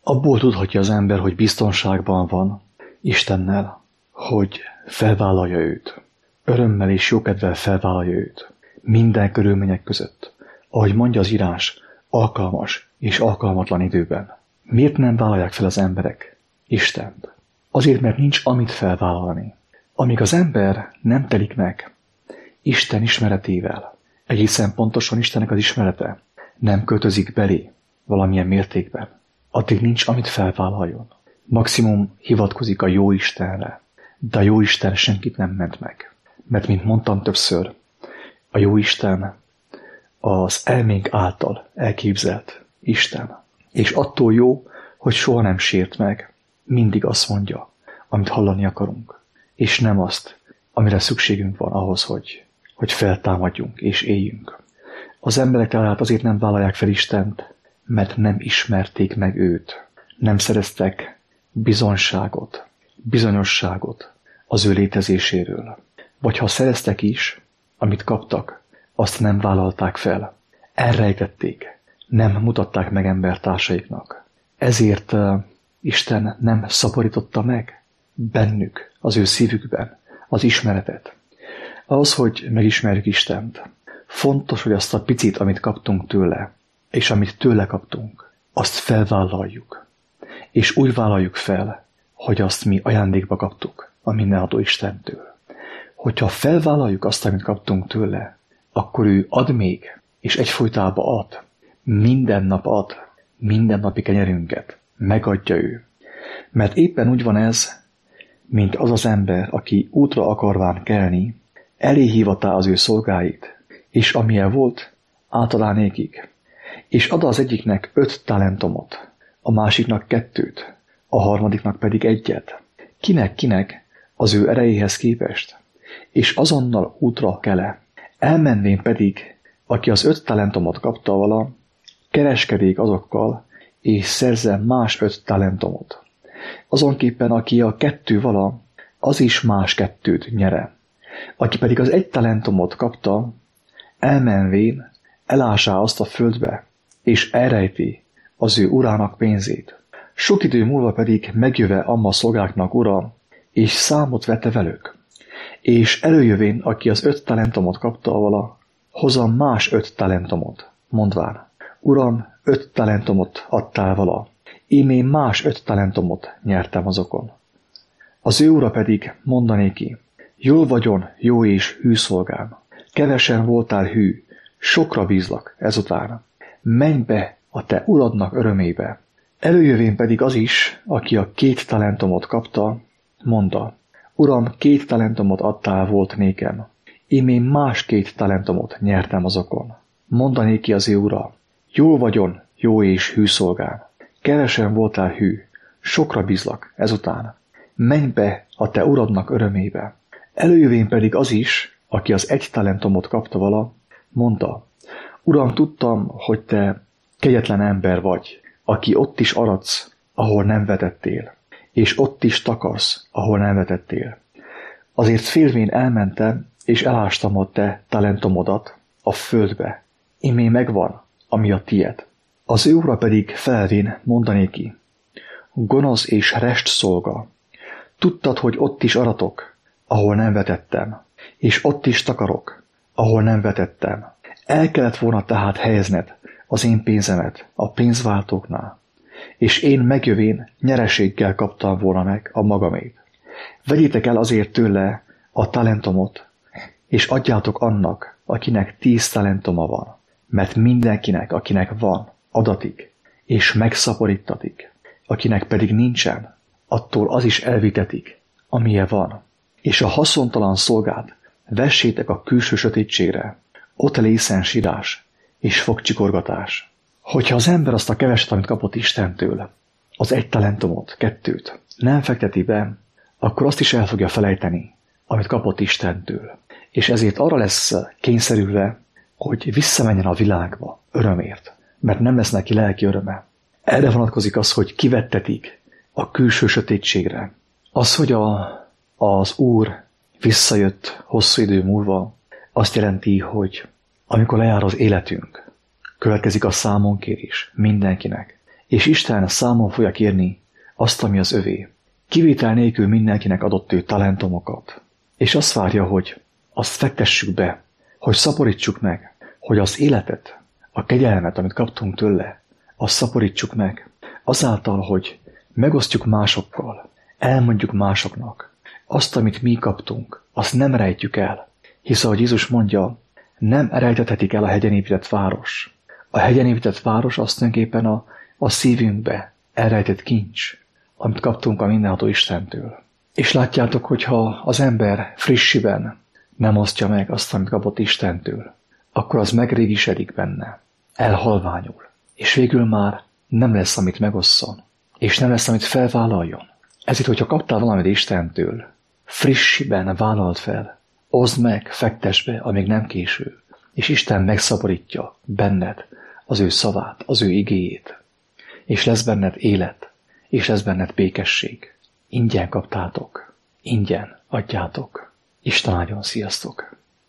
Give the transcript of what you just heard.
Abból tudhatja az ember, hogy biztonságban van Istennel, hogy felvállalja őt. Örömmel és jókedvel felvállalja őt. Minden körülmények között. Ahogy mondja az írás, alkalmas és alkalmatlan időben. Miért nem vállalják fel az emberek Istent? Azért, mert nincs amit felvállalni. Amíg az ember nem telik meg Isten ismeretével, egészen pontosan Istennek az ismerete nem költözik belé valamilyen mértékben, addig nincs amit felvállaljon. Maximum hivatkozik a jó Istenre, de a jó Isten senkit nem ment meg. Mert, mint mondtam többször, a jó Isten az elménk által elképzelt Isten. És attól jó, hogy soha nem sért meg, mindig azt mondja, amit hallani akarunk, és nem azt, amire szükségünk van ahhoz, hogy feltámadjunk és éljünk. Az emberek tehát azért nem vállalják fel Istent, mert nem ismerték meg őt. Nem szereztek bizonyosságot az ő létezéséről. Vagy ha szereztek is, amit kaptak, azt nem vállalták fel. Elrejtették, nem mutatták meg embertársaiknak. Ezért Isten nem szaporította meg bennük, az ő szívükben az ismeretet. Ahhoz, hogy megismerjük Istent, fontos, hogy azt a picit, amit kaptunk tőle, és amit tőle kaptunk, azt felvállaljuk. És úgy vállaljuk fel, hogy azt mi ajándékba kaptuk a mindenható Istentől. Hogyha felvállaljuk azt, amit kaptunk tőle, akkor ő ad még, és egyfolytában ad. Minden nap ad, mindennapi kenyerünket megadja ő. Mert éppen úgy van ez, mint az az ember, aki útra akarván kelni, elé hívatá az ő szolgáit, és amilyen volt, átadá nékik. És ad az egyiknek 5 talentumot, a másiknak 2, a harmadiknak pedig 1. Kinek az ő erejéhez képest, és azonnal útra kele. Elmenvén pedig, aki az 5 talentumot kapta vala, kereskedék azokkal, és szerzzen más 5 talentumot. Azonképpen, aki a 2 vala, az is más 2 nyere. Aki pedig az 1 talentumot kapta, elmenvén elásá azt a földbe, és elrejti az ő urának pénzét. Sok idő múlva pedig megjöve amma szolgáknak ura, és számot vette velük. És előjövén, aki az 5 talentumot kapta vala, hozam más 5 talentumot, mondván, Uram, 5 talentumot adtál vala, én más 5 talentumot nyertem azokon. Az ő ura pedig mondanéki, jól vagyon, jó és hű szolgám, kevesen voltál hű, sokra bízlak ezután. Menj be a te uradnak örömébe. Előjövén pedig az is, aki a 2 talentumot kapta, mondta, Uram, 2 talentumot adtál volt nékem, én más 2 talentumot nyertem azokon. Mondanéki az ő ura, jól vagyon, jó és hű szolgám, kevesen voltál hű, sokra bízlak ezután. Menj be a te uradnak örömébe. Előjövén pedig az is, aki az 1 talentumot kapta vala, mondta, Uram, tudtam, hogy te kegyetlen ember vagy, aki ott is aradsz, ahol nem vetettél, és ott is takarsz, ahol nem vetettél. Azért félvén elmentem, és elástam a te talentumodat a földbe. Imé megvan, ami a tied. Az ő ura pedig felvén mondanéki, gonosz és rest szolga, tudtad, hogy ott is aratok, ahol nem vetettem, és ott is takarok, ahol nem vetettem. El kellett volna tehát helyezned az én pénzemet a pénzváltóknál, és én megjövén nyereséggel kaptam volna meg a magamét. Vegyétek el azért tőle a talentumot, és adjátok annak, akinek 10 talentuma van, mert mindenkinek, akinek van, adatik, és megszaporítatik, akinek pedig nincsen, attól az is elvitetik, amilyen van. És a haszontalan szolgát vessétek a külső sötétségre, ott lészen sírás és fogcsikorgatás. Hogyha az ember azt a keveset, amit kapott Istentől, az 1 talentumot, 2, nem fekteti be, akkor azt is el fogja felejteni, amit kapott Istentől. És ezért arra lesz kényszerülve, hogy visszamenjen a világba örömért, mert nem lesz neki lelki öröme. Erre vonatkozik az, hogy kivettetik a külső sötétségre. Az, hogy az Úr visszajött hosszú idő múlva, azt jelenti, hogy amikor lejár az életünk, következik a számonkérés mindenkinek, és Isten számon fogja kérni azt, ami az övé. Kivétel nélkül mindenkinek adott ő talentumokat, és azt várja, hogy azt fektessük be, hogy szaporítsuk meg, hogy az életet, a kegyelmet, amit kaptunk tőle, azt szaporítsuk meg, azáltal, hogy megosztjuk másokkal, elmondjuk másoknak, azt, amit mi kaptunk, azt nem rejtjük el, hisz ahogy Jézus mondja, nem rejtethetik el a hegyen épített város. A hegyen épített város azt tulajdonképpen a szívünkbe elrejtett kincs, amit kaptunk a mindenható Istentől. És látjátok, hogyha az ember frissiben nem osztja meg azt, amit kapott Istentől, akkor az megrégisedik benne, elhalványul, és végül már nem lesz, amit megosszon, és nem lesz, amit felvállaljon. Ezért, hogyha kaptál valamit Istentől, frissiben vállalt fel, oszd meg, fektesd be, amíg nem késő, és Isten megszaporítja benned az ő szavát, az ő igéjét, és lesz benned élet, és lesz benned békesség. Ingyen kaptátok, ingyen adjátok. Isten áldjon, sziasztok!